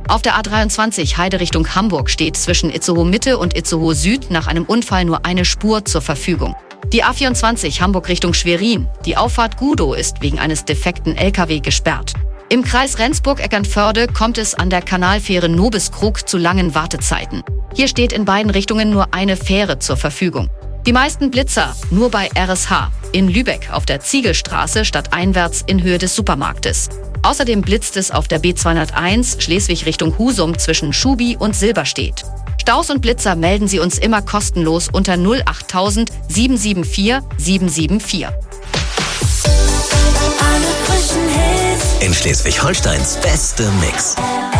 Auf der A23 Heide Richtung Hamburg steht zwischen Itzehoe Mitte und Itzehoe Süd nach einem Unfall nur eine Spur zur Verfügung. Die A24 Hamburg Richtung Schwerin. Die Auffahrt Gudow ist wegen eines defekten LKW gesperrt. Im Kreis Rendsburg-Eckernförde kommt es an der Kanalfähre Nobiskrug zu langen Wartezeiten. Hier steht in beiden Richtungen nur eine Fähre zur Verfügung. Die meisten Blitzer nur bei RSH. In Lübeck auf der Ziegelstraße stadteinwärts in Höhe des Supermarktes. Außerdem blitzt es auf der B201 Schleswig Richtung Husum zwischen Schubi und Silberstedt. Staus und Blitzer melden Sie uns immer kostenlos unter 08000 774 774. In Schleswig-Holsteins beste Mix.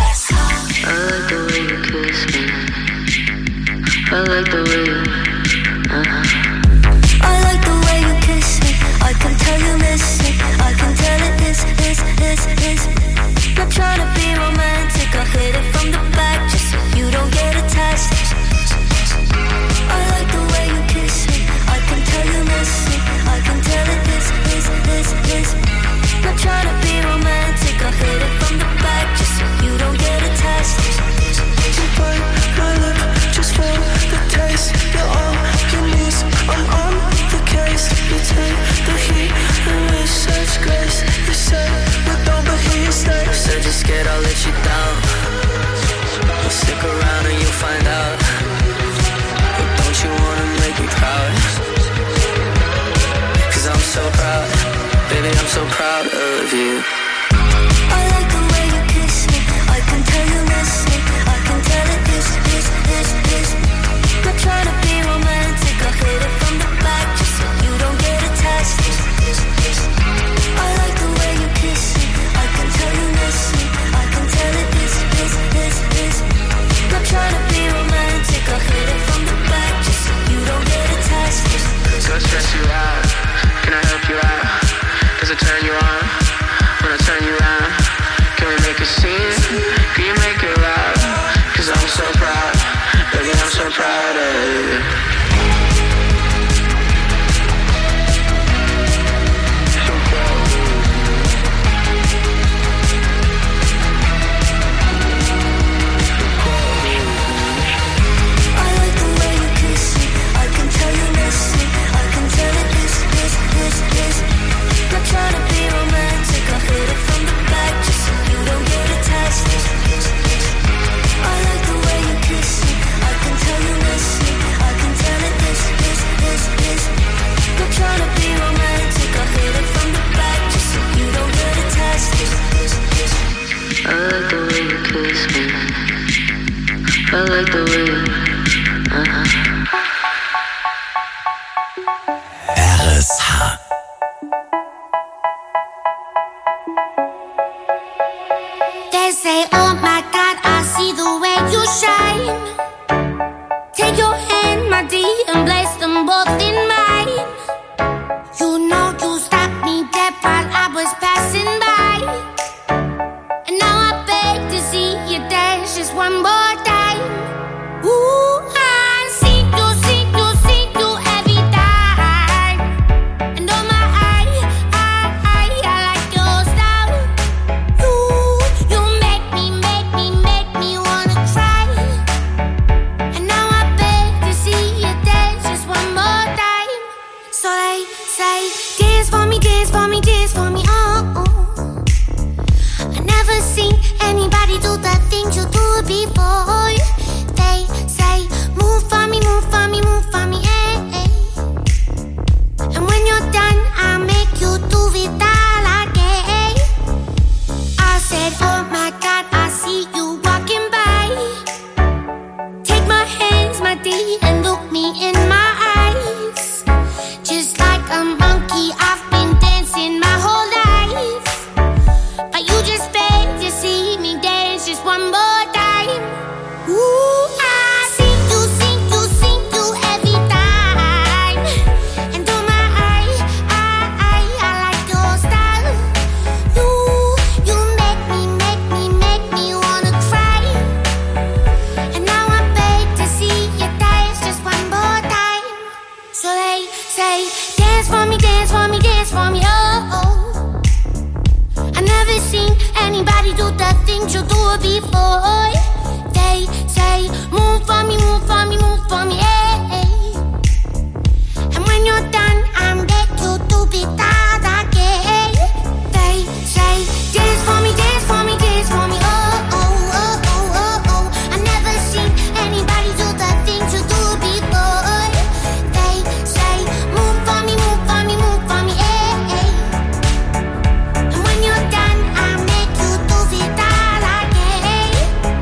Not trying to be romantic, I hit it from the back just so you don't get attached. I like the way you kiss me, I can tell you miss it, I can tell it this. Not trying to be romantic, I hit it from the back just so you don't get attached. You bite my lip just for the taste, you're all you need, I'm on the case. You take the heat and with such grace, you say but don't believe stay. So just scared I'll let you down. Well, stick around and you'll find out. But don't you wanna make me proud? Cause I'm so proud, baby, I'm so proud of you. I like the way you kiss me, I can tell you miss it, I can tell it this. Not trying to be romantic, I hit it from the back just so you don't get attached. I like the way you kiss me, I can tell you miss me, I can tell it this. Not trying to be romantic, I hit it from the back just so you don't get attached. So stress you out, can I help you out? Does it turn you on when I turn you around? Can we make a scene? Can you make it loud? Cause I'm so proud, baby, I'm so proud of you. Trying to be romantic, I hit it from the back just so you don't get attached. I like the way you kiss me, I can tell you miss me, I can tell it this. Not trying to be romantic, I hit it from the back just so you don't get attached. I like the way you kiss me, I like the way you RSH. They say, oh my God, I see the way you shine. Take your hand, my dear, and place them both in mine. You know you stopped me dead while I was passing by. And now I beg to see you dance just one more time. Ooh, I see you every time. And oh my, I like your style. You make me wanna cry. And now I beg to see you dance just one more time. So they say, dance for me, oh. I never seen anybody do the things you do before. before. They say, move for me, move for me, move for me, hey. And when you're done, I make you do be that again. They say, dance for me, dance for me, dance for me, oh, oh, oh, oh, oh, oh. I never seen anybody do the things you do before. They say, move for me, move for me, move for me, hey. And when you're done, I make you do be that again.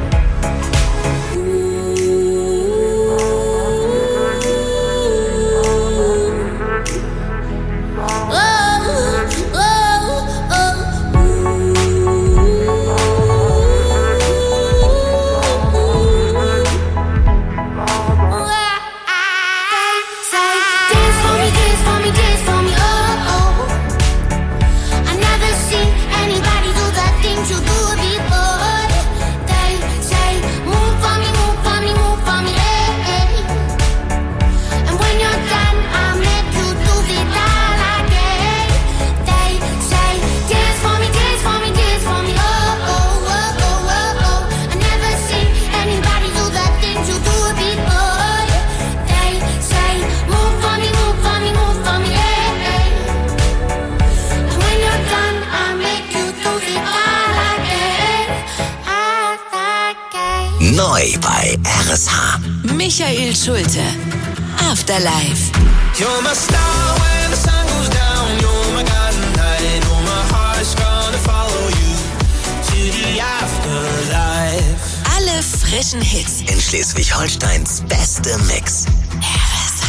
Neu bei RSH. Michael Schulte. Afterlife. You're my star when the sun goes down. You're my guiding light. Oh, my heart's gonna follow you to the afterlife. Alle frischen Hits. In Schleswig-Holsteins beste Mix. RSH.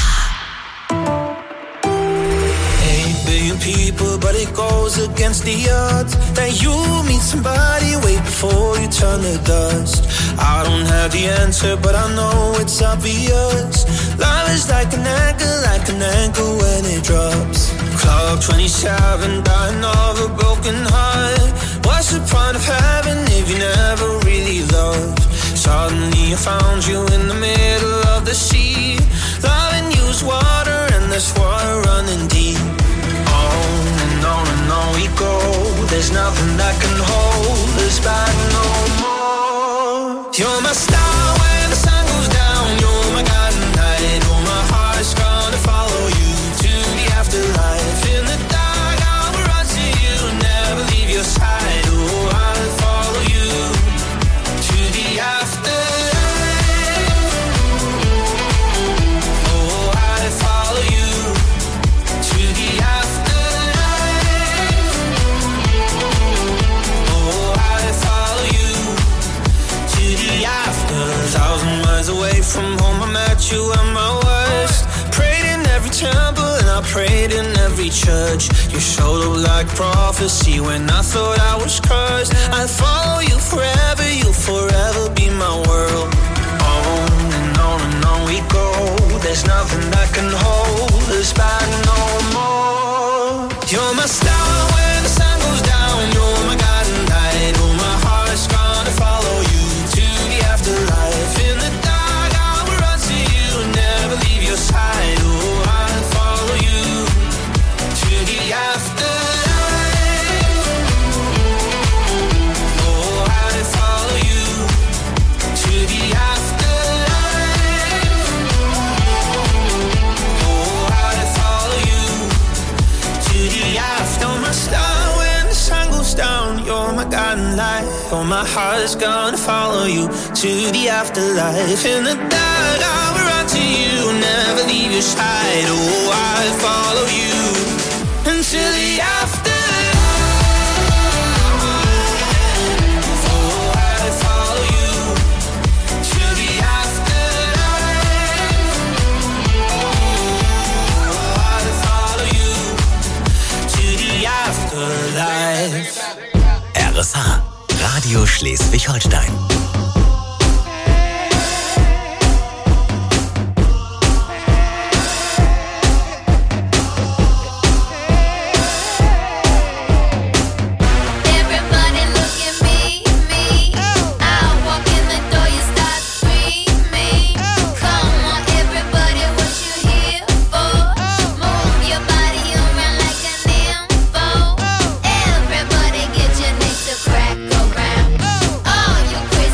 8 billion people, but it goes against the odds that you meet somebody way before you turn to dust. I don't have the answer, but I know it's obvious. Love is like an anchor when it drops. Clock 27, dying of a broken heart. What's the point of having if you never really loved? Suddenly I found you in the middle of the sea. Loving you is water and there's water running deep. On and on and on we go. There's nothing that can hold us back no more. You're my star when the sun goes down. You're my guiding light. Oh, my heart's gonna follow you to the afterlife. In the dark I will run to you, never leave your side. Oh, I'll follow you to the afterlife. Oh, I'll follow you to the afterlife. Oh, I'll follow you to the after. 1,000 miles away from home, I met you at my worst. Prayed in every temple and I prayed in every church. You showed up like prophecy when I thought I was cursed. I'll follow you forever, you'll forever be my world. On and on and on we go. There's nothing that can hold us back no more. You're my star when the sun goes down. You're my guiding light. Oh, my heart's gonna follow you to the afterlife. In the dark I will run to you, never leave your side. Oh, I'll follow you to the afterlife. Oh, I'll follow you to the afterlife. Oh, I'll follow you to the after. You're my star when the sun goes down. You're my guiding light. Oh, my heart's gonna follow you to the afterlife. In the dark I will run to you, never leave your side. Oh, I'll follow you until the afterlife. Oh, I'll follow you to the afterlife. Oh, I'll follow you to the afterlife. RSH. Radio Schleswig-Holstein. Everybody look at me. I walk in the door, you start screaming. Come on, everybody, what you here for? Move your body around like an info. Everybody get your neck to crack around. Oh, you crazy.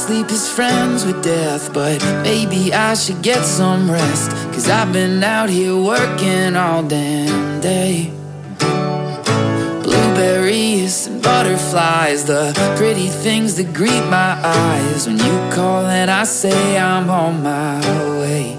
sleep is friends with death, but maybe I should get some rest, 'cause I've been out here working all damn day. Blueberries and butterflies, the pretty things that greet my eyes when you call and I say I'm on my way.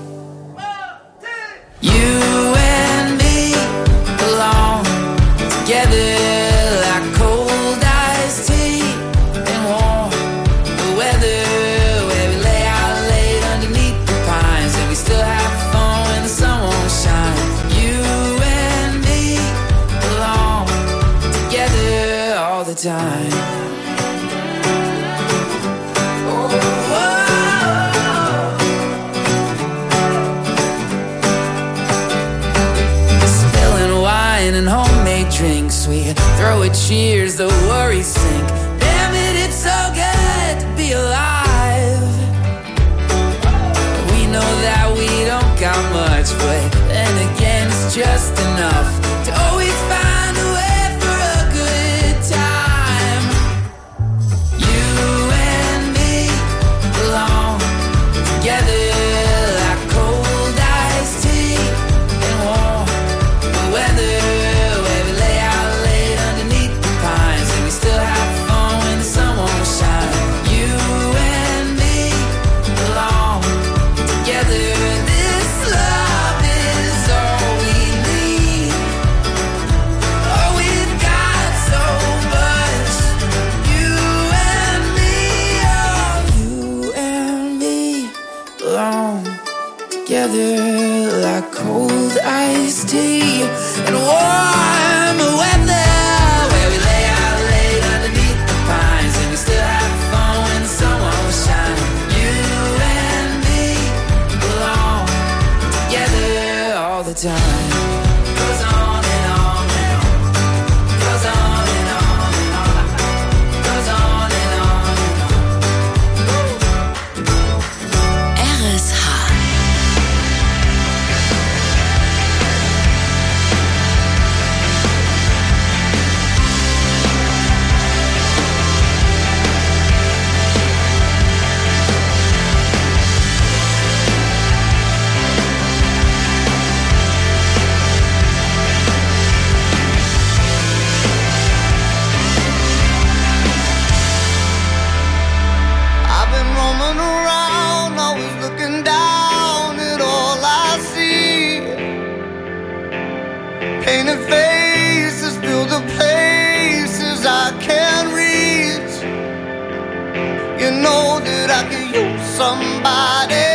You and me belong together like cold iced tea and warm weather, where we lay out late underneath the pines and we still have fun when the sun won't shine. You and me belong together all the time. And homemade drinks, we throw a cheers, the worries sink. Damn it, it's so good to be alive. We know that we don't got much, but then again it's just enough to always find a way for a good time. You and me belong together like cold iced tea and warm weather. Together like cold iced tea and warm weather, where we lay out late underneath the pines and we still have fun when the sun won't shine. You and me belong together all the time. Goes on and on and on. Goes on and on and on. Goes on and on and on. RSH. Painted faces fill the places I can't reach. You know that I could use somebody.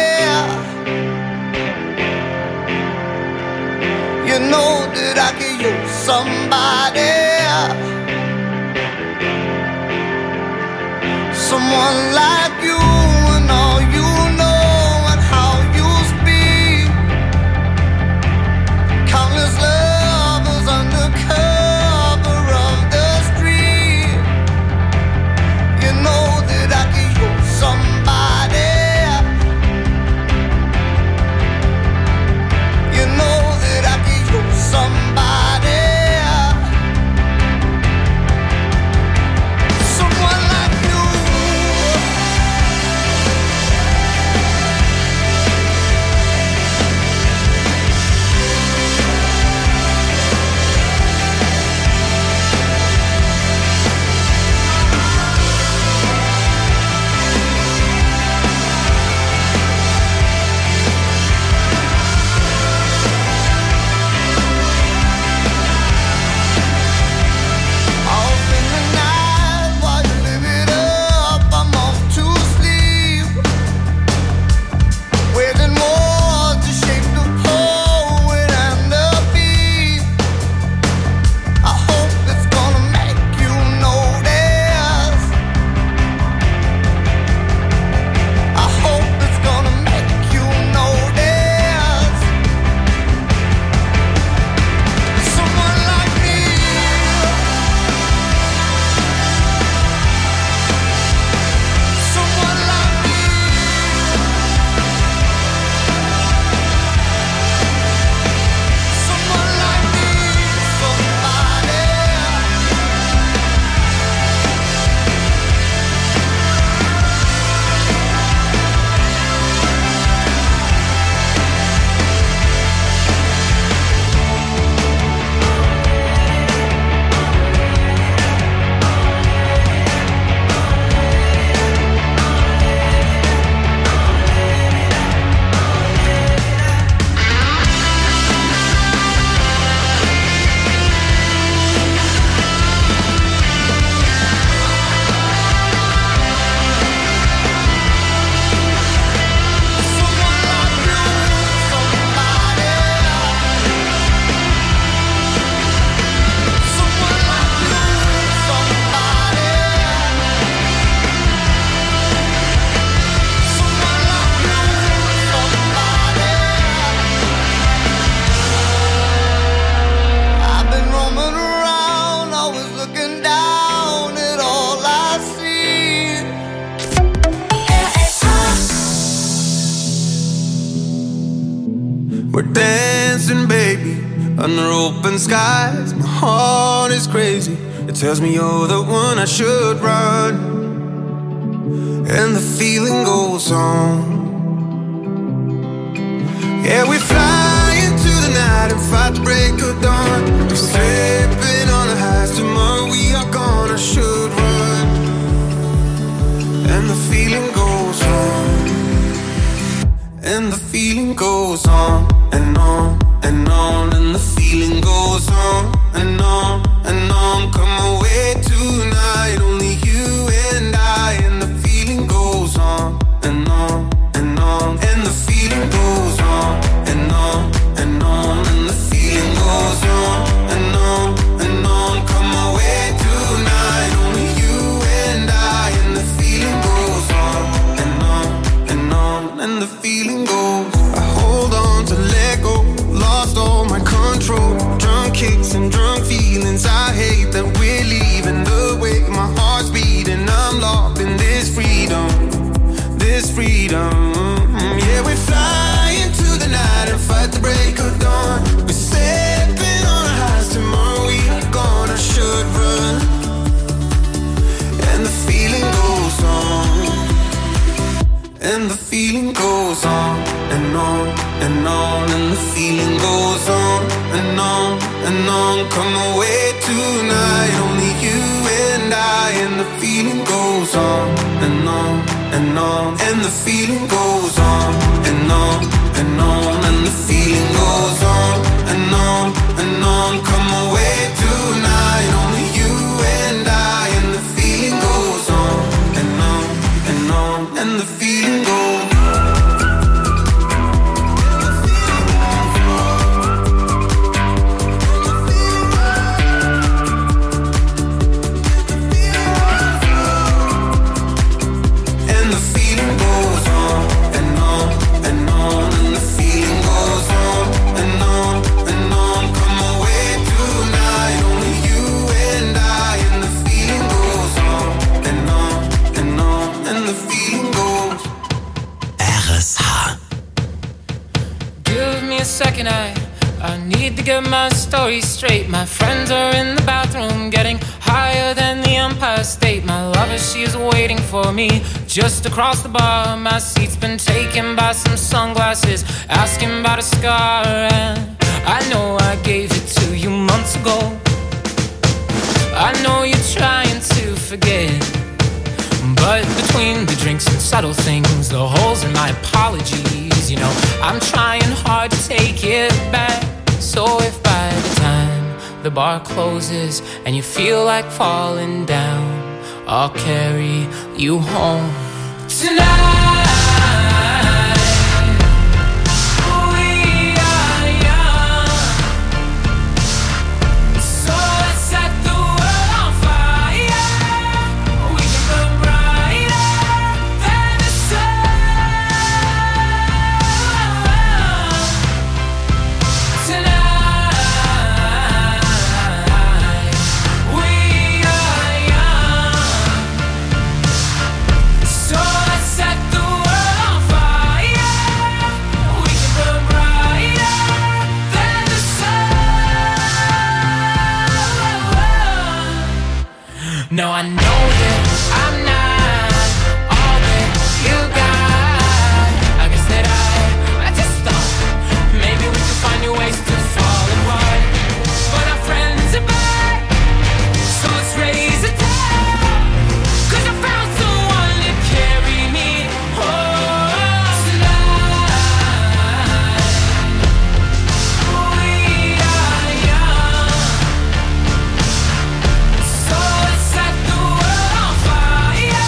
You know that I could use somebody. Someone like you and all you know and how you speak. Countless lovers under cover of the street. You know that I could use somebody. You know that I could use somebody. Someone like you. We're dancing, baby, under open skies. My heart is crazy. It tells me you're the one I should run. And the feeling goes on. Yeah, we fly into the night and fight the break of dawn. We're slipping on the highs. Tomorrow we are gonna should run. And the feeling goes on. And the feeling goes on and on and on. And the feeling goes on and on and on. Come away tonight, only you and I. And the feeling goes on and on and on. And the feeling goes on and on and on. And the feeling goes on and on and on. Come away tonight, only you and I. And the feeling goes on and on and on. And the feeling goes. I hold on to let go. Lost all my control. Drunk kicks and drunk feelings. I hate that we're leaving the way my heart's beating. I'm locked in this freedom. This freedom. Yeah, we fly into the night and fight the break of dawn. We're stepping on our highs. Tomorrow we are gonna should run. And the feeling goes on. And the feeling goes on and on and on. And the feeling goes on and on and on. Come away tonight, only you and I. And the feeling goes on and on and on. And the feeling goes on and on and on. And the feeling goes on and on and on. Come away tonight, only you and I. And the feeling goes on and on and on. And the feeling goes. Second, I need to get my story straight. My friends are in the bathroom getting higher than the Empire State. My lover, she is waiting for me just across the bar. My seat's been taken by some sunglasses, asking about a scar. And I know I gave it to you months ago. I know you're trying to forget, but between the drinks and subtle things, the holes in my apologies, you know, I'm trying hard to take it back. So if by the time the bar closes and you feel like falling down, I'll carry you home tonight. No, I know that I'm not all that you got. I guess that I just thought maybe we could find new ways to fall apart. But our friends are back, so let's raise a toast. 'Cause I found someone to carry me home tonight. We are young, so let's set the world on fire.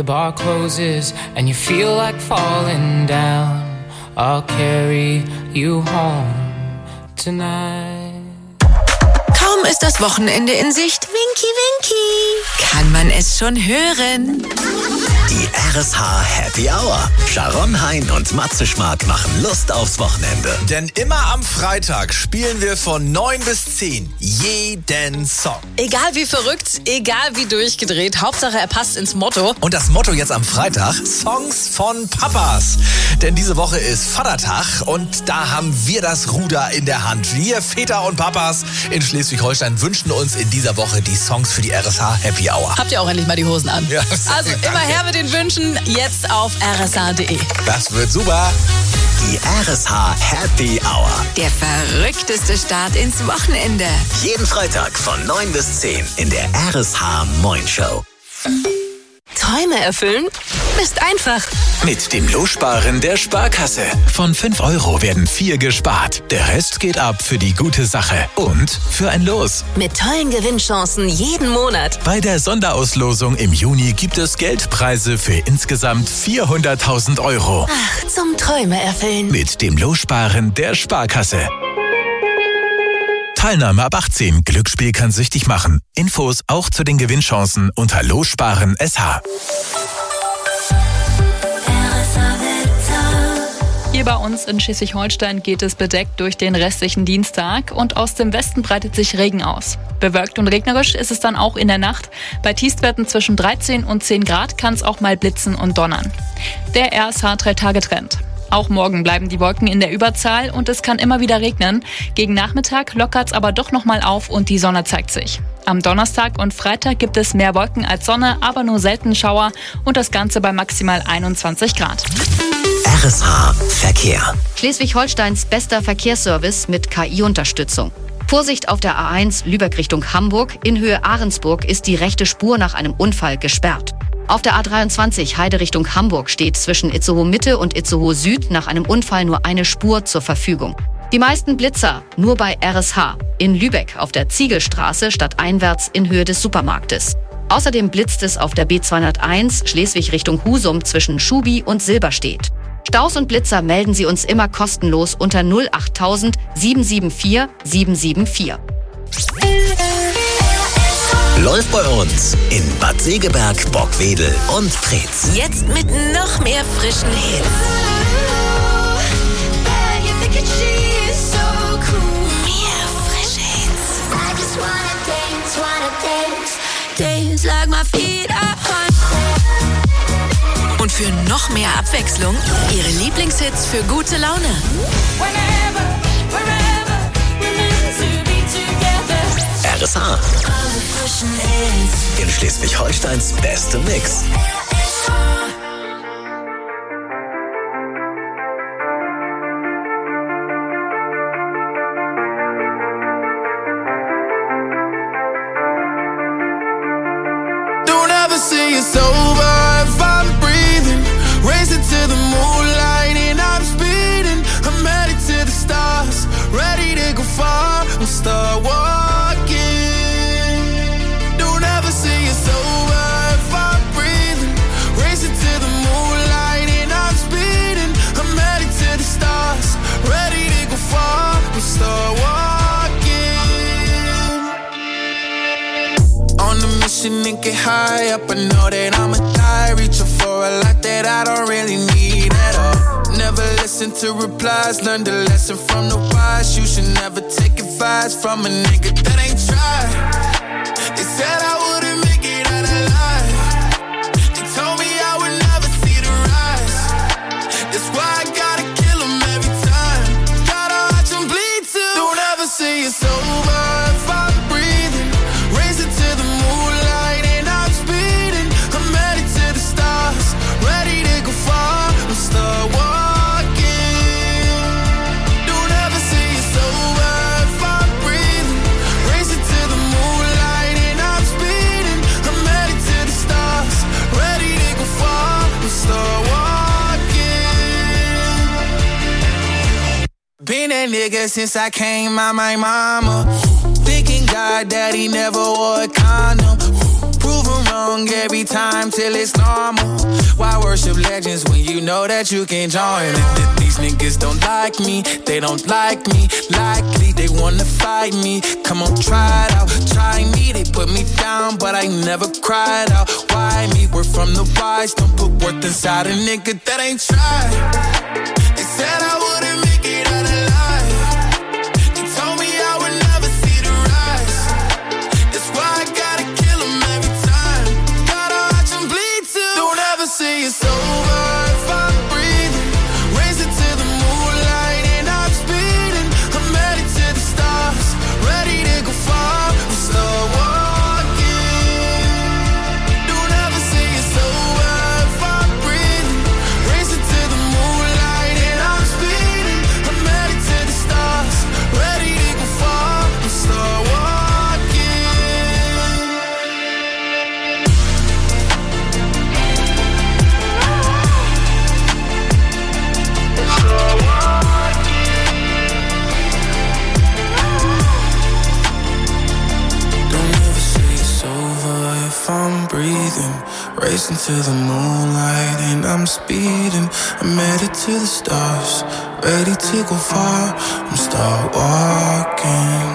bar closes and you feel like falling down, I'll carry you home tonight. Kaum ist das Wochenende in Sicht. Winky, winky. Kann man es schon hören? Die RSH Happy Hour. Sharon Hein und Matze Schmark machen Lust aufs Wochenende. Denn immer am Freitag spielen wir von 9 bis 10 jeden Song. Egal wie verrückt, egal wie durchgedreht, Hauptsache er passt ins Motto. Und das Motto jetzt am Freitag, Songs von Papas. Denn diese Woche ist Vatertag und da haben wir das Ruder in der Hand. Wir Väter und Papas in Schleswig-Holstein wünschen uns in dieser Woche die Songs für die RSH Happy Hour. Habt ihr auch endlich mal die Hosen an? Ja, also immer her mit den Wünschen, jetzt auf rsh.de. Das wird super. Die RSH Happy Hour. Der verrückteste Start ins Wochenende. Jeden Freitag von 9 bis 10 in der RSH Moin Show. Träume erfüllen ist einfach. Mit dem Lossparen der Sparkasse. Von 5 € werden 4 gespart. Der Rest geht ab für die gute Sache und für ein Los. Mit tollen Gewinnchancen jeden Monat. Bei der Sonderauslosung im Juni gibt es Geldpreise für insgesamt 400.000 €. Ach, zum Träume erfüllen. Mit dem Lossparen der Sparkasse. Teilnahme ab 18. Glücksspiel kann süchtig machen. Infos auch zu den Gewinnchancen unter Lossparen SH. Hier bei uns in Schleswig-Holstein geht es bedeckt durch den restlichen Dienstag und aus dem Westen breitet sich Regen aus. Bewölkt und regnerisch ist es dann auch in der Nacht. Bei Tiefstwerten zwischen 13 und 10 Grad kann es auch mal blitzen und donnern. Der RSH 3-Tage-Trend. Auch morgen bleiben die Wolken in der Überzahl und es kann immer wieder regnen. Gegen Nachmittag lockert es aber doch nochmal auf und die Sonne zeigt sich. Am Donnerstag und Freitag gibt es mehr Wolken als Sonne, aber nur selten Schauer und das Ganze bei maximal 21 Grad. RSH Verkehr. Schleswig-Holsteins bester Verkehrsservice mit KI-Unterstützung. Vorsicht auf der A1 Lübeck Richtung Hamburg. In Höhe Ahrensburg ist die rechte Spur nach einem Unfall gesperrt. Auf der A23 Heide Richtung Hamburg steht zwischen Itzehoe Mitte und Itzehoe Süd nach einem Unfall nur eine Spur zur Verfügung. Die meisten Blitzer nur bei RSH. In Lübeck auf der Ziegelstraße stadteinwärts in Höhe des Supermarktes. Außerdem blitzt es auf der B201 Schleswig Richtung Husum zwischen Schubi und Silberstedt. Staus und Blitzer melden Sie uns immer kostenlos unter 08000 774 774. Läuft bei uns in Bad Segeberg, Bockwedel und Preetz. Jetzt mit noch mehr frischen Hits. Mehr frische Hits. Und für noch mehr Abwechslung, Ihre Lieblingshits für gute Laune. RSH. In Schleswig-Holsteins beste Mix. Don't ever say it's over if I'm breathing. Racing to the moonlight and I'm speeding. I'm headed to the stars, ready to go far and start walking. Don't ever say it's over if I'm breathing. Racing to the moonlight and I'm speeding. I'm headed to the stars, ready to go far and start walking. On a mission and get high up, I know that I'ma die. Reaching for a lot that I don't really need at all. Never listen to replies, learn the lesson from the wise. You should never take advice from a nigga that ain't tried. They said I wouldn't make it out alive. They told me I would never see the rise. That's why I gotta kill them every time. Gotta watch them bleed too. Don't ever say it's over if I'm breathing. Racing to the moonlight and I'm speeding. I'm headed to the stars, ready to go far and start walking. Don't ever say it's over if I'm breathing. Racing to the moonlight and I'm speeding. I'm headed to the stars, ready to go far and start walking. Been that nigga since I came out my mama. Thinking God that he never wore a condom. Prove him along every time till it's normal. Why worship legends when you know that you can join? These niggas don't like me, they don't like me. Likely they wanna fight me. Come on, try it out, try me. They put me down, but I never cried out. Why me? We're from the wise, don't put worth inside a nigga that ain't tried. They said I wouldn't make it out alive. They told me I would never see the rise. That's why I gotta kill them every time. Gotta watch them bleed too. Don't ever say it's over if I'm breathing. Racing to the moonlight and I'm speeding. I'm headed to the stars, ready to go far. I'm start walking. Don't ever say it's over if I'm breathing. Racing to the moonlight and I'm speeding. I'm headed to the stars, ready to go far. I'm start walking. Don't ever say it's over if I'm breathing. Racing to the moonlight and I'm speeding. I'm headed to the stars, ready to go far. I'm start walking.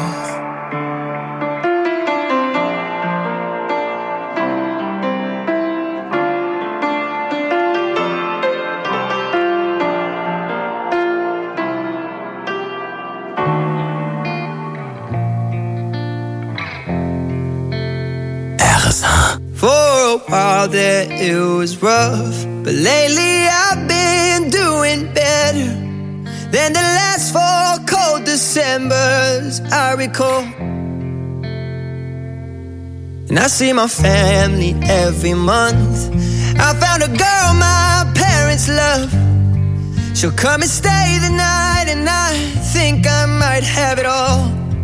RSH. For a while there it was rough, but lately I've been doing better than the last 4 cold Decembers I recall. And I see my family every month. I found a girl my parents love. She'll come and stay the night, and I think I might have it all.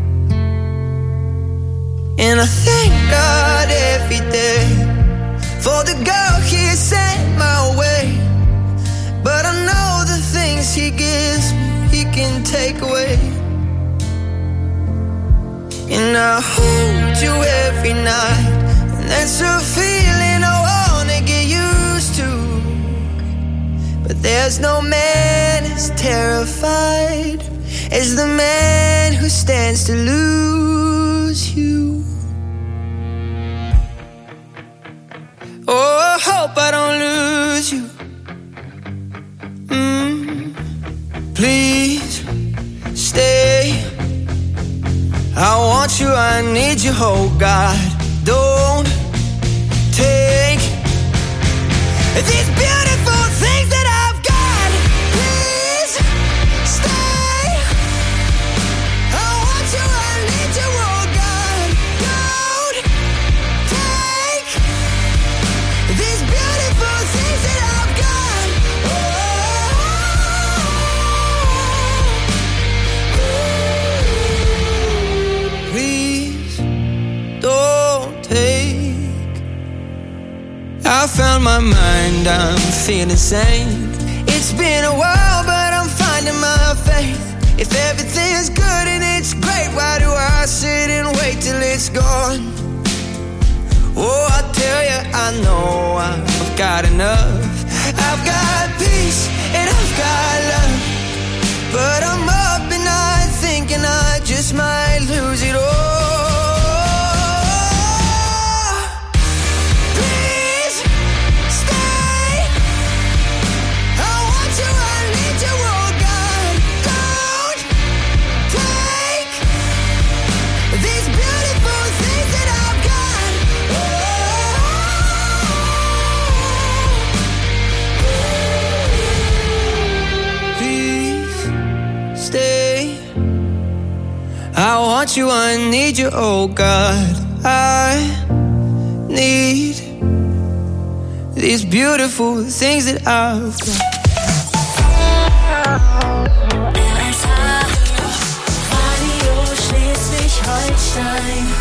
And I thank God every day for the girl He sent my way. But I know the things He gives me, He can take away. And I hold you every night, and that's a feeling I wanna get used to. But there's no man as terrified as the man who stands to lose you. Oh, I hope I don't lose you. Please stay. I want you, I need you, oh God. Don't take these beautiful things that I've got. Please stay. I want you, I need you, oh God. Don't take these beautiful things that I've got. Please don't take. I found my mind, I'm feeling sane. It's been a while, but I'm finding my faith. If everything's good and it's great, why do I sit and wait till it's gone? Oh, I tell you, I know I've got enough. I've got peace and I've got love. But I'm up at night thinking I just might lose it all. Please stay. I want you, I need you, oh God. Don't take these beautiful things that I've got. Please stay. I want you, I need you, oh God. I need these beautiful things that I've got. Radio Schleswig-Holstein.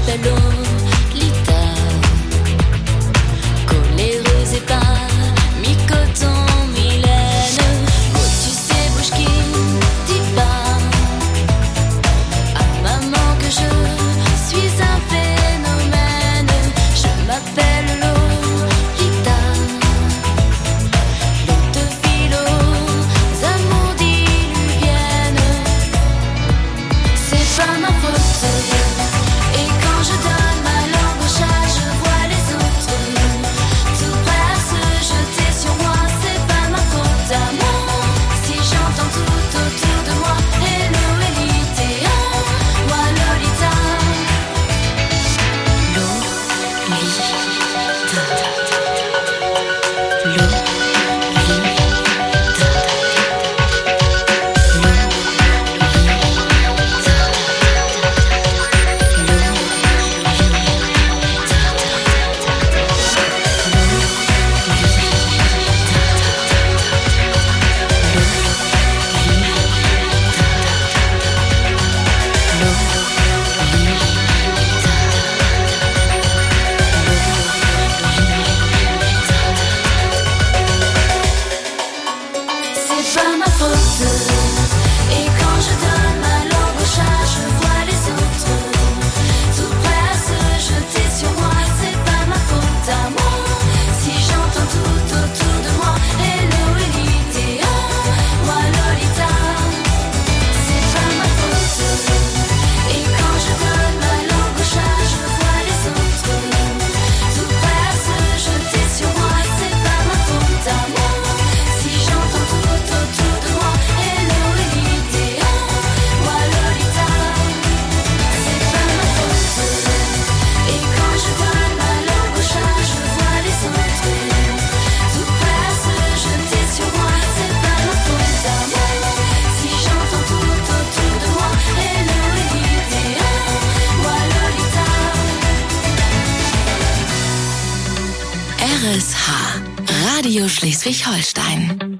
m'appelle Lolita. Coléreuse et pas mi-coton, mi-laine. Oh, tu sais, bouge qui dit pas à maman que je suis un phénomène. Je m'appelle Lolita. L'eau de fil aux amours diluviennes. C'est pas ma faute. Et quand je donne ma langue au chat, je vois les autres tout prêts à se jeter sur moi. C'est pas ma faute à moi. Si j'entends tout autour de moi, hello Elite, moi Lolita. C'est pas ma faute. Et quand je donne ma langue au chat, je vois les autres tout prêts à se jeter sur moi. C'est pas ma faute à moi. Si j'entends tout autour de moi, hello Elite, moi Lolita. C'est pas ma faute. Et quand je donne ma langue au chat, je vois les autres tout prêts à se jeter sur moi. C'est pas ma faute à moi. Si j'entends tout autour de moi, hello Elite, moi Lolita. C'est pas ma faute. Et quand je donne ma langue au chat, je vois les autres tout prêts à se jeter sur moi. C'est pas ma faute à moi. Si j'entends tout autour de moi, hello Elite, moi Lolita. RSH, Radio Schleswig-Holstein.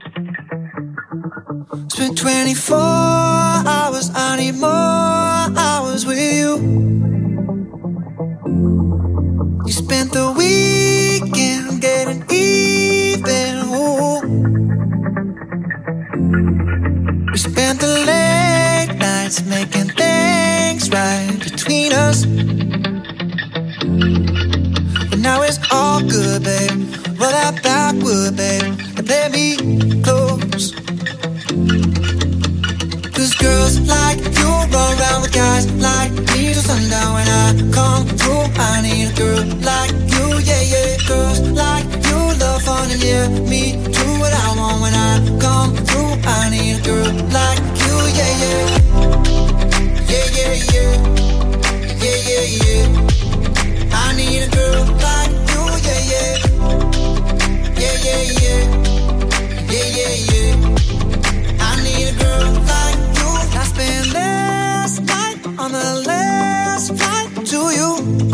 It's been 24 hours, I need more hours with you. You spent the weekend getting even, ooh. We spent the late nights making things right between us. But now it's all good, babe. Roll that backward, babe, and play me close. Cause girls like you run around with guys like me till sundown. When I come through, I need a girl like you, yeah, yeah. Girls like you love fun and yeah, me do what I want. When I come through, I need a girl like you, yeah, yeah. Yeah, yeah, yeah. Yeah, yeah, yeah. I need a girl like you, yeah, yeah. Yeah, yeah, yeah. Yeah, yeah, yeah. I need a girl like you. I spent last night on the last flight to you.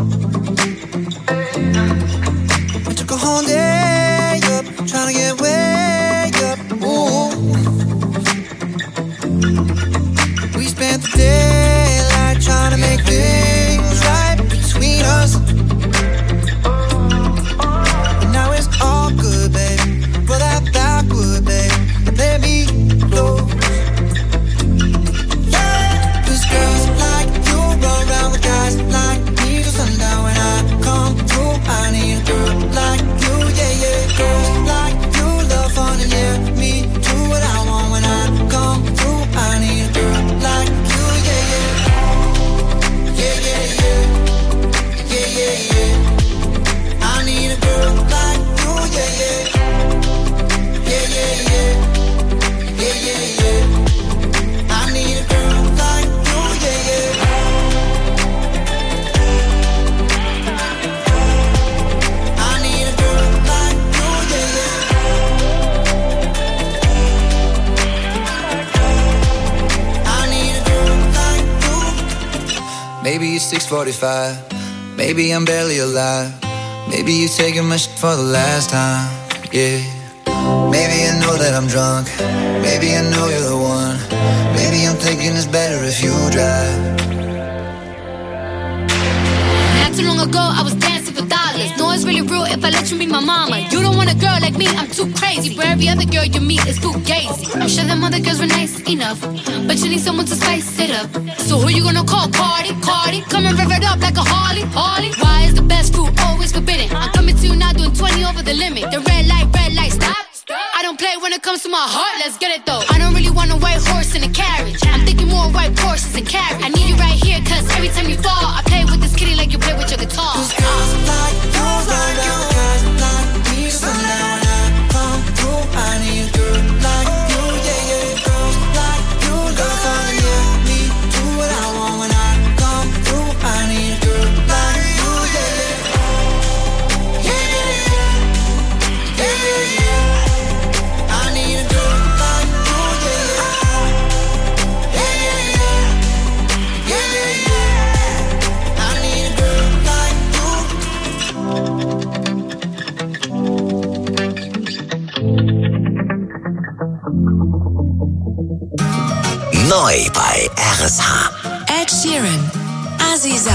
We took a whole day up, trying to get way up. Ooh. We spent the daylight trying to make things right between us. But now it's all good, baby. Roll that backward, babe, and let me close. Yeah, 'cause girls like you run around with guys like me till sundown. When I come through, I need a girl like you, yeah, yeah. Girls like you love fun and yeah, me do what I want. When I come through, I need a girl like you, yeah, yeah. Yeah, yeah, yeah. Yeah, yeah, yeah. I need a girl like you, yeah, yeah. Yeah, yeah, yeah. Yeah, yeah, yeah. I need a girl like you, yeah, yeah. I need a girl like you, yeah, yeah. I need a girl like you. Maybe it's 6:45. Maybe I'm barely alive. Maybe you're taking my shit for the last time, yeah. Maybe I know that I'm drunk. Maybe I know you're the one. Maybe I'm thinking it's better if you drive. too long ago, I was dancing for dollars. No, it's really real if I let you be my mama. You don't want a girl like me, I'm too crazy. For every other girl you meet, it's too gazy. I'm sure them other girls were nice enough, but you need someone to spice it up. So who you gonna call? Cardi? Come and rev it up like a Harley. Why is the best fruit always forbidden? I'm coming to you now doing 20 over the limit. The red light, stop. I don't play when it comes to my heart, let's get it though. I don't really want a white horse in a carriage. I'm thinking more white horses and carriage. I need you right here, cause every time you fall, I play with this kitty like you play with your guitar. Cause girls like you, guys like me. So now when I come through, I need a girl like you, yeah. Girls like you, girls wanna hear me do what I want when I come through. I need a girl like you, yeah. I need a girl like you, I need a girl like Neu bei RSH. Ed Sheeran, Azizam.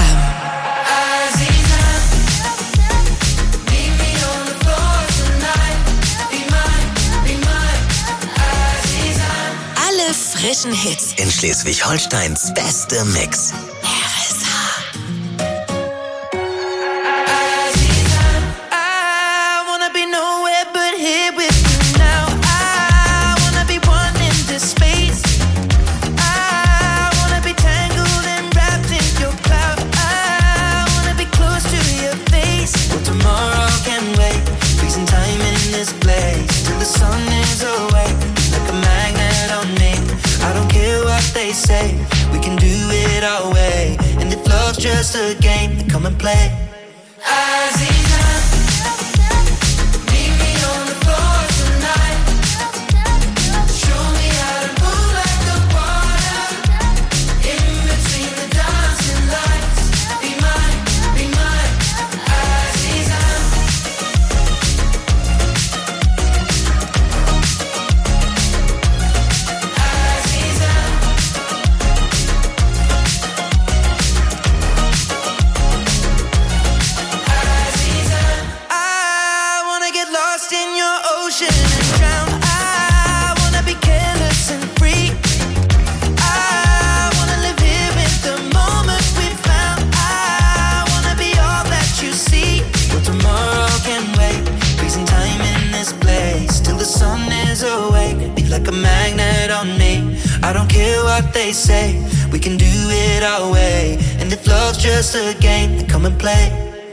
Alle frischen Hits In Schleswig-Holsteins beste Mix. I wanna be nowhere but here with you now. I wanna be one in this space. I wanna be tangled and wrapped in your cloud. I wanna be close to your face. Well, tomorrow can wait. Freezing time in this place till the sun is awake. Like a magnet on me. I don't care what they say. We can do it our way. And if love's just a game, then come and play. I don't care what they say, we can do it our way. And if love's just a game, then come and play.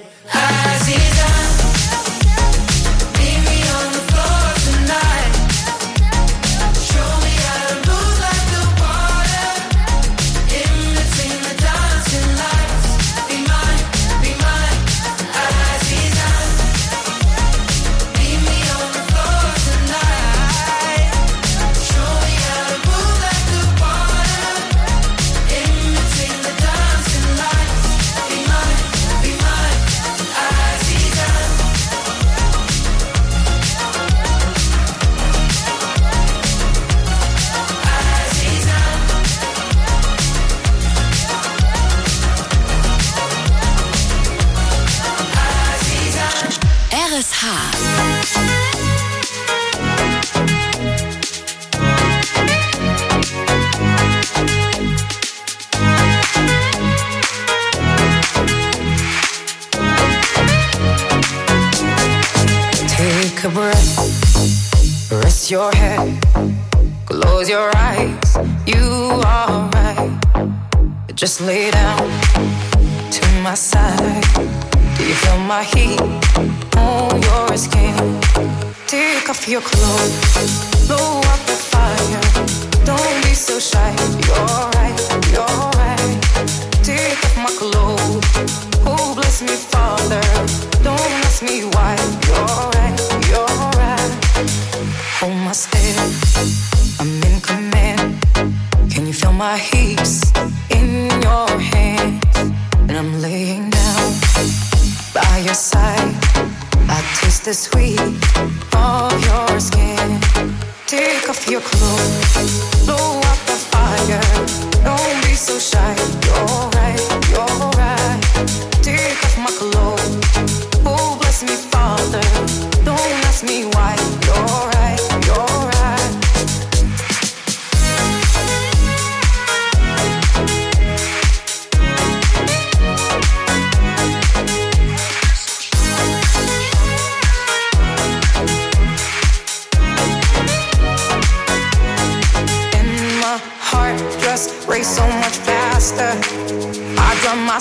Take a breath, rest your head, close your eyes, you are right. Just lay down to my side. Do you feel my heat on your skin? Take off your clothes, blow up the fire. Don't be so shy, you're right, you're right. Take off my clothes, oh bless me Father. Don't ask me why, you're right, you're right. Hold my step, I'm in command. Can you feel my heaps in your hands? And I'm laying down by your side. I taste the sweet of your skin. Take off your clothes, blow up the fire. Don't be so shy, you're right, you're right. Take off my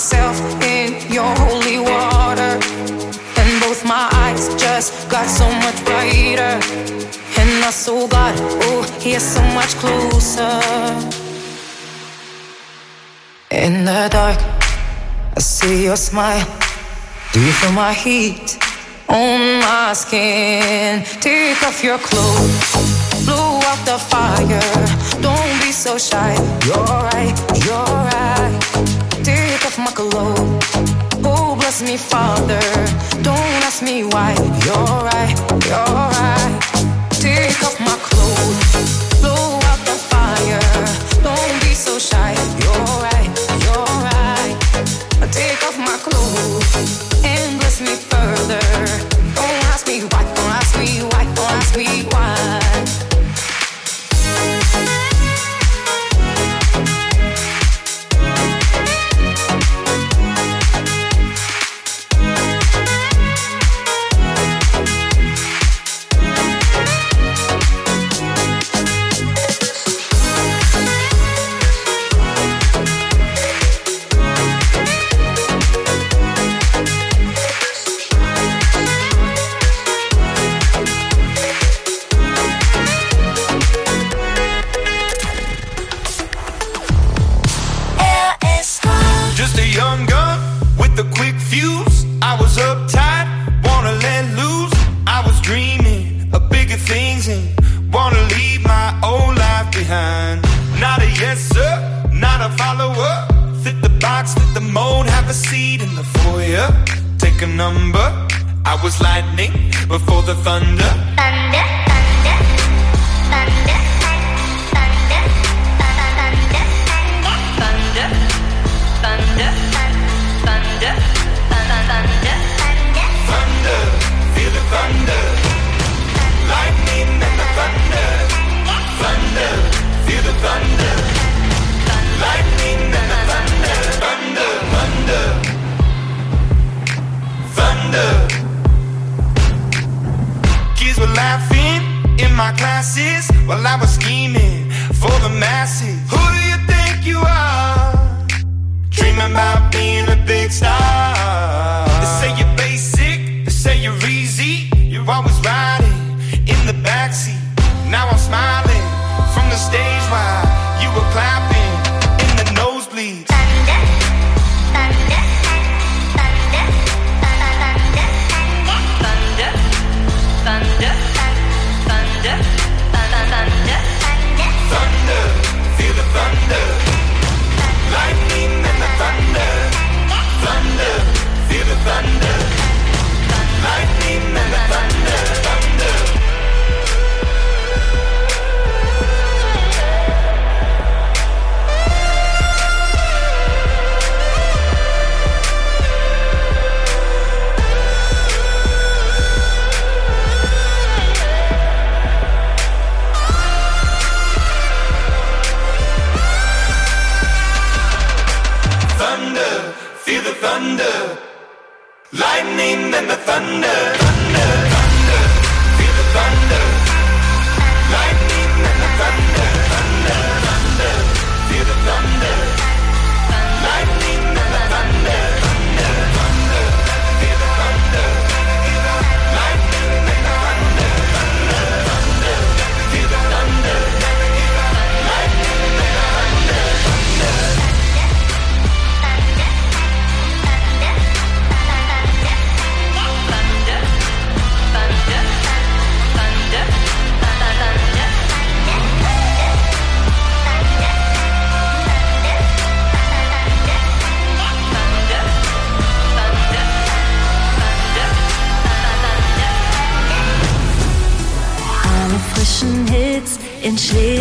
myself in your holy water, and both my eyes just got so much brighter, and I saw God, oh, He's so much closer. In the dark, I see your smile. Do you feel my heat on my skin? Take off your clothes, blow out the fire. Don't be so shy. You're right, you're right. Take off my clothes. Oh, bless me, Father. Don't ask me why. You're right, you're right. Take off my clothes, blow out the fire. Don't be so shy. You're right, you're right. Take off my clothes and bless me further. Don't ask me why, don't ask me why, don't ask me why. In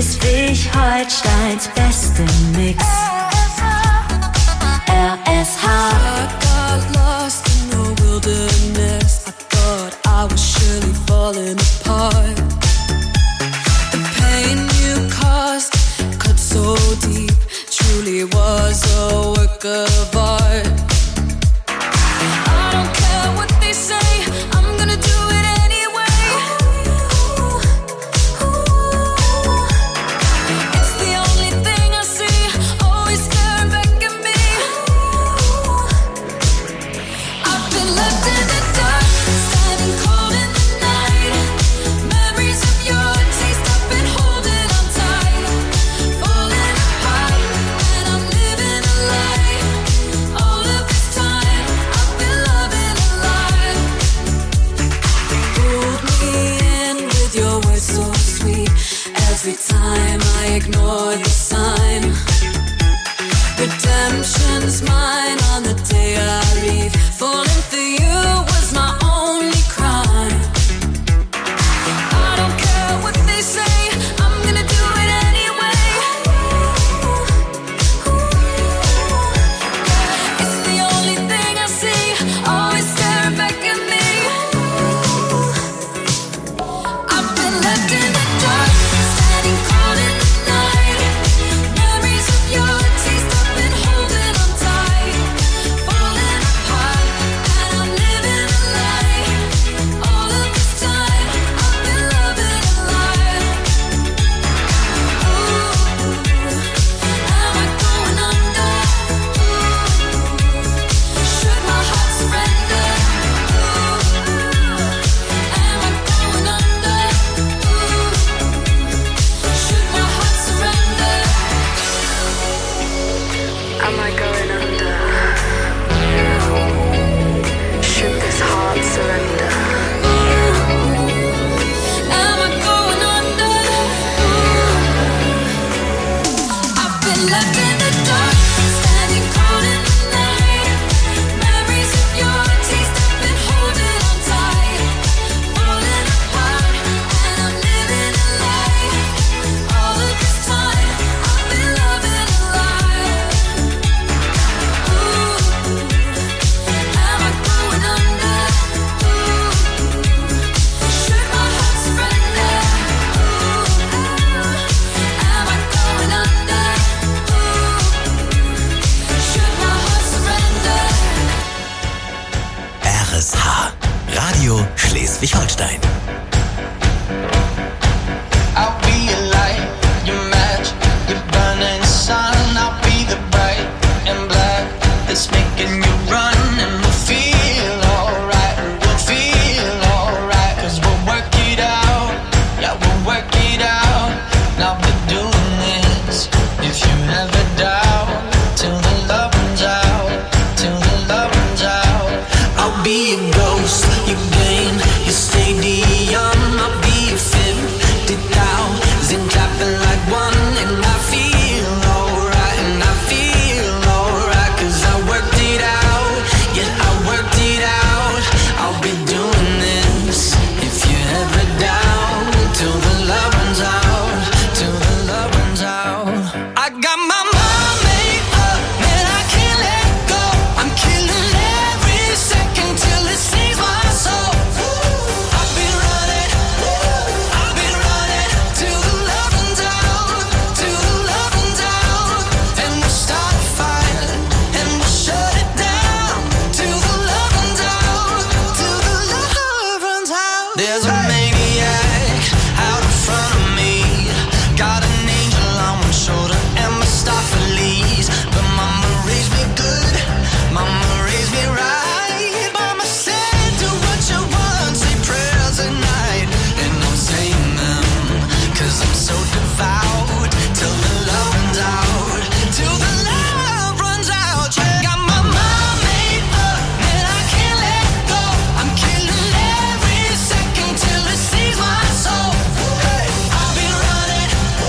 Schleswig-Holsteins besten Mix. RSH. I got lost in the wilderness. I thought I was surely falling apart. The pain you caused cut so deep. Truly was a work of art. I don't care what they say. I'm gonna do it anyway. It's the only thing I see. Always staring back at me. Every time I ignore the sign, redemption's mine on the day I leave. Falling for you was my only crime. I don't care what they say, I'm gonna do it anyway. It's the only thing I see, always staring back at me. I've been left in the dark. Radio Schleswig-Holstein. I'll be your light, your match, your burning sun. I'll be the bright and black that's making you run. And we'll feel alright, we'll feel alright. 'Cause we'll work it out, yeah, we'll work it out. And I'll be doing this if you ever doubt. Till the love runs out, till the love runs out. I'll be a ghost, your game, your stadium. I'll be a 50,000 clapping like one. And I feel alright, and I feel alright. 'Cause I worked it out, yeah, I worked it out. I'll be doing this if you ever doubt. Till the love runs out, till the love runs out. I got my mind made up, man, I can't let go. I'm killing every second till it saves my soul. I've been running till the love runs out, till the love runs out. And we'll start a fire and we'll shut it down till the love runs out, till the love runs out. There's a maniac out in front of me, got an angel on one shoulder and Mephistopheles. But mama raised me good, mama raised me right. Mama said do what you want, say prayers at night. And I'm saying them 'cause I'm so devout. Till the love runs out, till the love runs out. Yeah, got my mind made up, man, I can't let go. I'm killing every second till it saves my soul. I've been running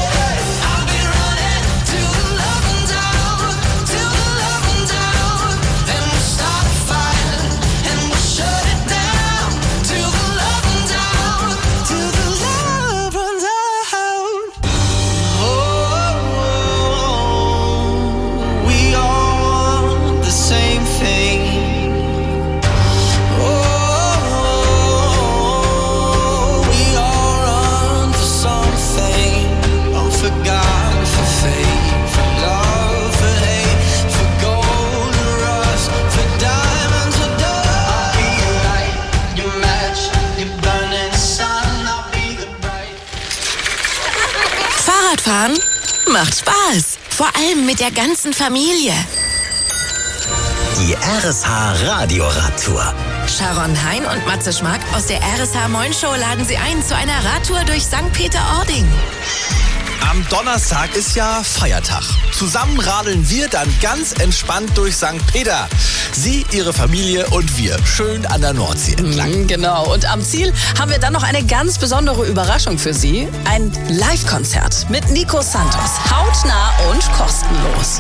till the love runs out, till the love runs out. Then we'll start a fire and we'll shut it down till the love runs out, till the love runs out. Oh, we all want the same thing. Oh, we all run for something. Oh, for God, for faith, for love, for hate, for gold and rust, for diamonds or dust. I'll be your light, your match, your burning sun. I'll be the bright. Fahrradfahren macht Spaß. Vor allem mit der ganzen Familie. Die RSH Radioradtour. Sharon Hein und Matze Schmack aus der RSH Moin Show laden Sie ein zu einer Radtour durch St. Peter-Ording. Am Donnerstag ist ja Feiertag. Zusammen radeln wir dann ganz entspannt durch St. Peter. Sie, Ihre Familie und wir. Schön an der Nordsee entlang. Genau. Und am Ziel haben wir dann noch eine ganz besondere Überraschung für Sie. Ein Live-Konzert mit Nico Santos. Hautnah und kostenlos.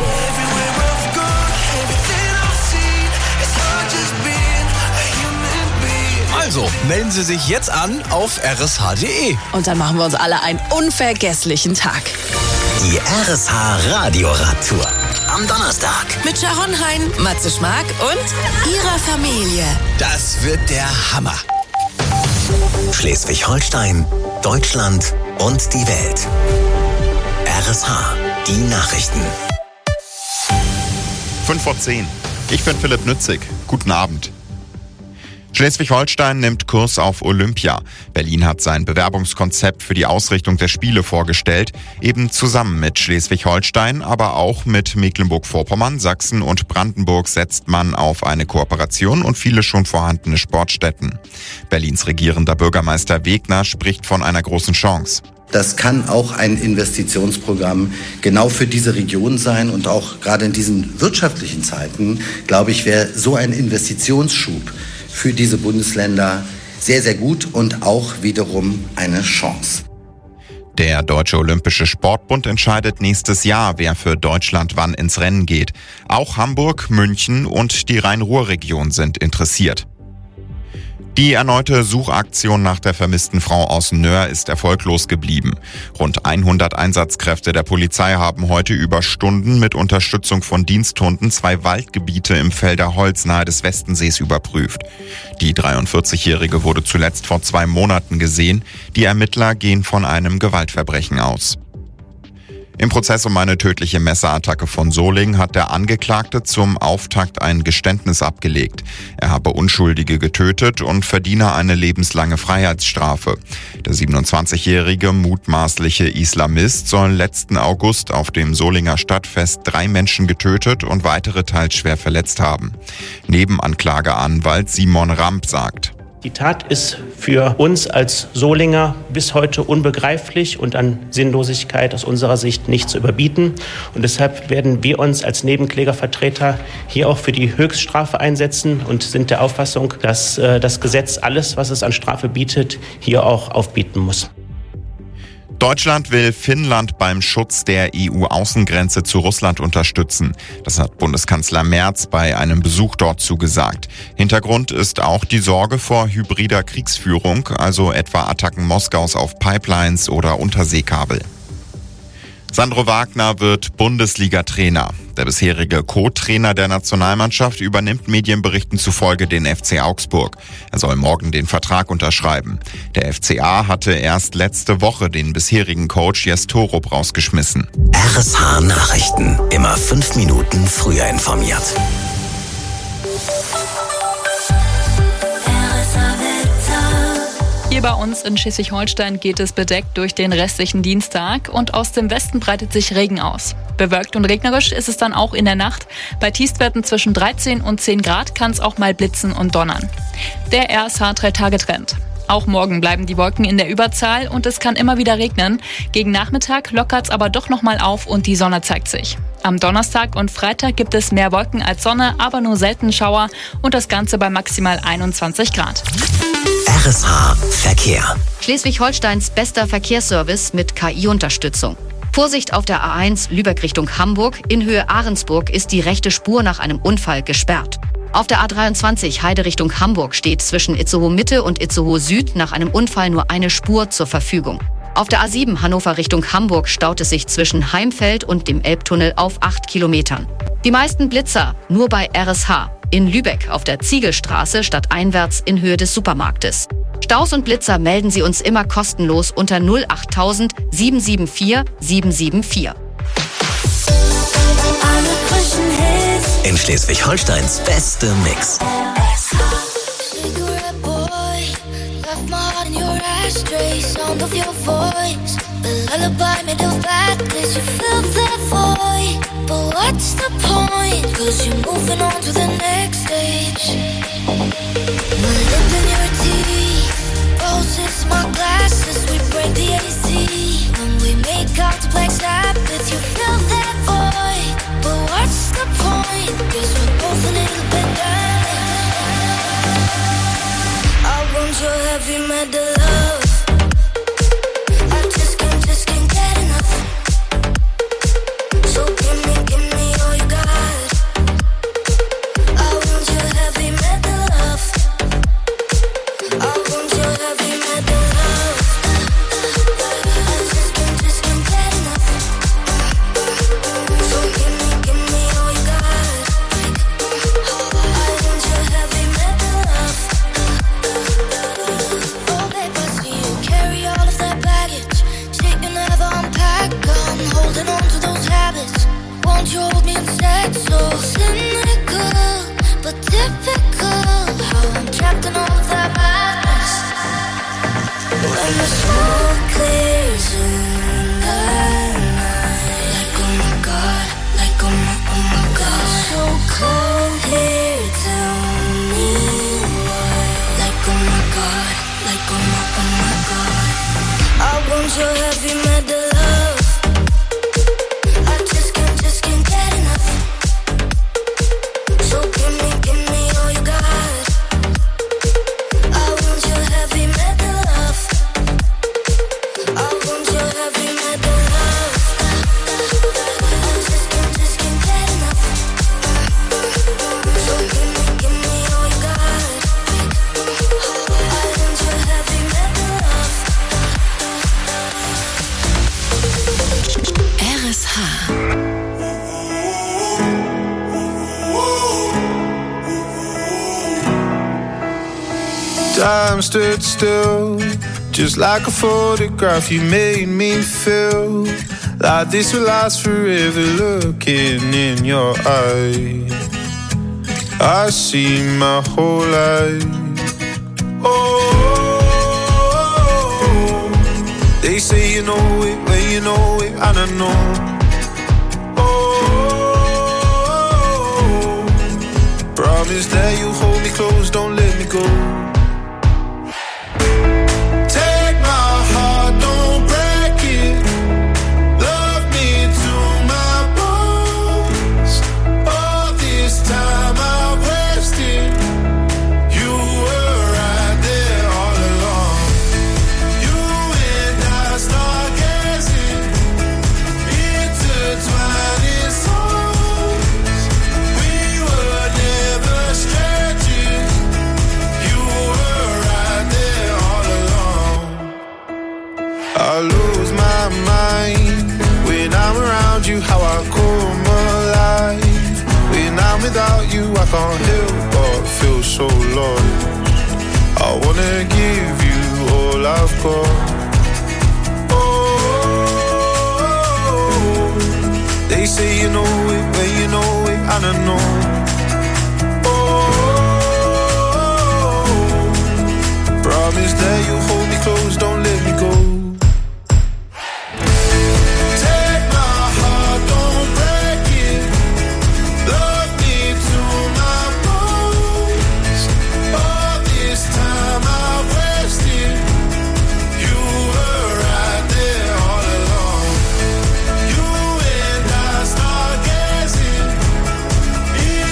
Also, melden Sie sich jetzt an auf rsh.de. Und dann machen wir uns alle einen unvergesslichen Tag. Die RSH Radioradtour. Am Donnerstag. Mit Sharon Hein, Matze Schmack und ihrer Familie. Das wird der Hammer. Schleswig-Holstein, Deutschland und die Welt. RSH, die Nachrichten. 5:10. Ich bin Philipp Nützig. Guten Abend. Schleswig-Holstein nimmt Kurs auf Olympia. Berlin hat sein Bewerbungskonzept für die Ausrichtung der Spiele vorgestellt, eben zusammen mit Schleswig-Holstein, aber auch mit Mecklenburg-Vorpommern, Sachsen und Brandenburg setzt man auf eine Kooperation und viele schon vorhandene Sportstätten. Berlins regierender Bürgermeister Wegner spricht von einer großen Chance. Das kann auch ein Investitionsprogramm genau für diese Region sein und auch gerade in diesen wirtschaftlichen Zeiten, glaube ich, wäre so ein Investitionsschub für diese Bundesländer sehr, sehr gut und auch wiederum eine Chance. Der Deutsche Olympische Sportbund entscheidet nächstes Jahr, wer für Deutschland wann ins Rennen geht. Auch Hamburg, München und die Rhein-Ruhr-Region sind interessiert. Die erneute Suchaktion nach der vermissten Frau aus Nöhr ist erfolglos geblieben. Rund 100 Einsatzkräfte der Polizei haben heute über Stunden mit Unterstützung von Diensthunden 2 Waldgebiete im Felder Holz nahe des Westensees überprüft. Die 43-Jährige wurde zuletzt vor 2 Monaten gesehen. Die Ermittler gehen von einem Gewaltverbrechen aus. Im Prozess um eine tödliche Messerattacke von Solingen hat der Angeklagte zum Auftakt ein Geständnis abgelegt. Er habe Unschuldige getötet und verdiene eine lebenslange Freiheitsstrafe. Der 27-jährige mutmaßliche Islamist soll letzten August auf dem Solinger Stadtfest 3 Menschen getötet und weitere teils schwer verletzt haben. Nebenanklageanwalt Simon Ramp sagt: Die Tat ist für uns als Solinger bis heute unbegreiflich und an Sinnlosigkeit aus unserer Sicht nicht zu überbieten. Und deshalb werden wir uns als Nebenklägervertreter hier auch für die Höchststrafe einsetzen und sind der Auffassung, dass das Gesetz alles, was es an Strafe bietet, hier auch aufbieten muss. Deutschland will Finnland beim Schutz der EU-Außengrenze zu Russland unterstützen. Das hat Bundeskanzler Merz bei einem Besuch dort zugesagt. Hintergrund ist auch die Sorge vor hybrider Kriegsführung, also etwa Attacken Moskaus auf Pipelines oder Unterseekabel. Sandro Wagner wird Bundesliga-Trainer. Der bisherige Co-Trainer der Nationalmannschaft übernimmt Medienberichten zufolge den FC Augsburg. Er soll morgen den Vertrag unterschreiben. Der FCA hatte erst letzte Woche den bisherigen Coach Jes Torup rausgeschmissen. RSH Nachrichten. Immer 5 Minuten früher informiert. Hier bei uns in Schleswig-Holstein geht es bedeckt durch den restlichen Dienstag und aus dem Westen breitet sich Regen aus. Bewölkt und regnerisch ist es dann auch in der Nacht. Bei Tiefstwerten zwischen 13 und 10 Grad kann es auch mal blitzen und donnern. Der RSH 3-Tage-Trend. Auch morgen bleiben die Wolken in der Überzahl und es kann immer wieder regnen. Gegen Nachmittag lockert es aber doch nochmal auf und die Sonne zeigt sich. Am Donnerstag und Freitag gibt es mehr Wolken als Sonne, aber nur selten Schauer und das Ganze bei maximal 21 Grad. RSH Verkehr. Schleswig-Holsteins bester Verkehrsservice mit KI-Unterstützung. Vorsicht auf der A1 Lübeck Richtung Hamburg. In Höhe Ahrensburg ist die rechte Spur nach einem Unfall gesperrt. Auf der A23 Heide Richtung Hamburg steht zwischen Itzehoe Mitte und Itzehoe Süd nach einem Unfall nur eine Spur zur Verfügung. Auf der A7 Hannover Richtung Hamburg staut es sich zwischen Heimfeld und dem Elbtunnel auf 8 Kilometern. Die meisten Blitzer nur bei RSH. In Lübeck auf der Ziegelstraße stadteinwärts in Höhe des Supermarktes. Staus und Blitzer melden Sie uns immer kostenlos unter 08000 774 774. In Schleswig-Holsteins beste Mix. But what's the point? 'Cause you're moving on to the next stage. My lip in your teeth, roses, my glasses, we break the AC. When we make out to Black Sabbath, you fill that void. But what's the point? 'Cause we're both a little bit damaged. I want your heavy metal love. I just can't get enough. So give me all you got. I want your heavy metal love. I want your heavy metal love. I just can't get enough. So give me all you got. I want your heavy metal love. Oh babe, I see you carry all of that baggage. Shit you never unpack. I'm holding on to those habits. Won't you hold me instead? So cynical, but typical. How I'm trapped in all of that madness. When the smoke clears in the night, like oh my god, like oh my god. So cold here, tell me why. Like oh my god, like oh my god. I want your heavy metal love. I just can't get enough. So give me all you got. I want your heavy metal love. I want your heavy metal love. I just can't get enough. So give me all you got. I want your heavy metal love. RSH. Time stood still, just like a photograph. You made me feel like this will last forever. Looking in your eyes, I see my whole life. Oh, they say you know it when you know it, and I know. Oh, promise that you hold me close, don't let me go. Take my heart, don't break it. Love me to my bones. All this time I've wasted. You were right there all along. You and I start gazing, intertwining souls. We were never strangers. You were right there all along. I lose my mind when I'm around you. How I come alive when I'm without you. I can't help but feel so lost. I wanna give you all I've got. Oh, they say you know it when you know it, and I know. Oh, promise that you hold me close, don't let me go. Take my heart, don't break it. Love me to my bones. All this time I've wasted. You were right there all along. You and I start gazing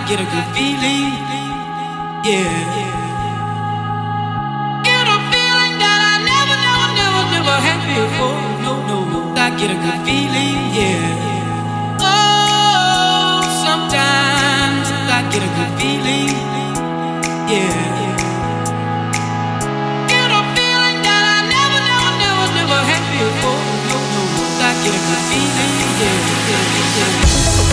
get a good feeling, yeah. Get a feeling that I never had before. No, I get a good feeling, yeah. Oh, sometimes I get a good feeling, yeah. Get a feeling that I never had before. No, I get a good feeling, yeah.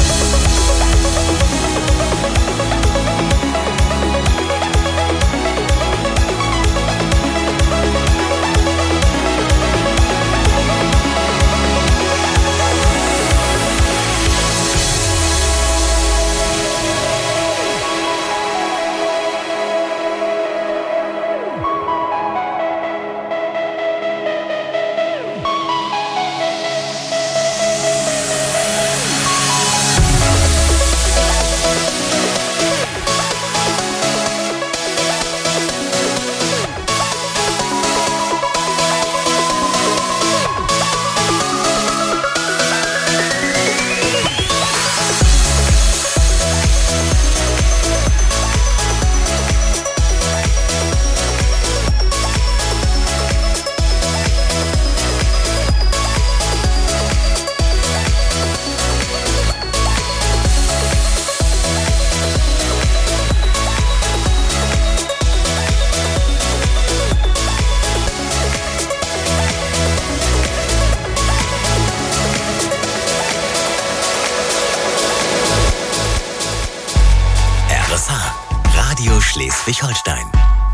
Radio Schleswig-Holstein.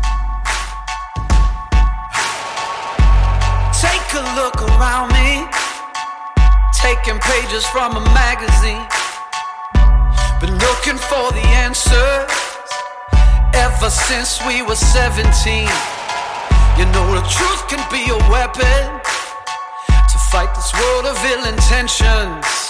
Take a look around me, taking pages from a magazine. Been looking for the answers ever since we were 17. You know the truth can be a weapon to fight this world of ill intentions.